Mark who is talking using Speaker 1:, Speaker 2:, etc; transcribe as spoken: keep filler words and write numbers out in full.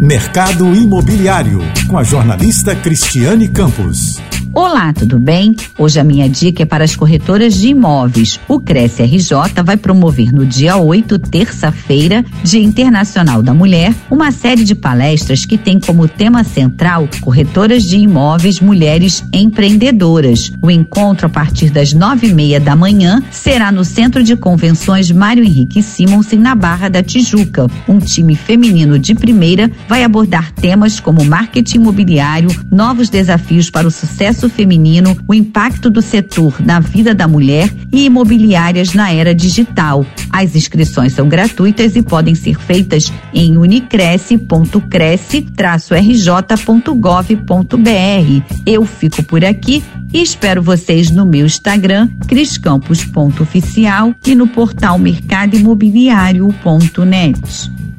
Speaker 1: Mercado Imobiliário, com a jornalista Cristiane Campos.
Speaker 2: Olá, tudo bem? Hoje a minha dica é para as corretoras de imóveis. O Cresce R J vai promover no dia oito, terça-feira, Dia Internacional da Mulher, uma série de palestras que tem como tema central corretoras de imóveis mulheres empreendedoras. O encontro, a partir das nove e meia da manhã, será no Centro de Convenções Mário Henrique Simonsen, na Barra da Tijuca. Um time feminino de primeira vai abordar temas como marketing imobiliário, novos desafios para o sucesso feminino, o impacto do setor na vida da mulher e imobiliárias na era digital. As inscrições são gratuitas e podem ser feitas em unicresce ponto cresce traço r j ponto gov ponto b r. Eu fico por aqui e espero vocês no meu Instagram, criscampos ponto oficial, e no portal mercado imobiliário ponto net.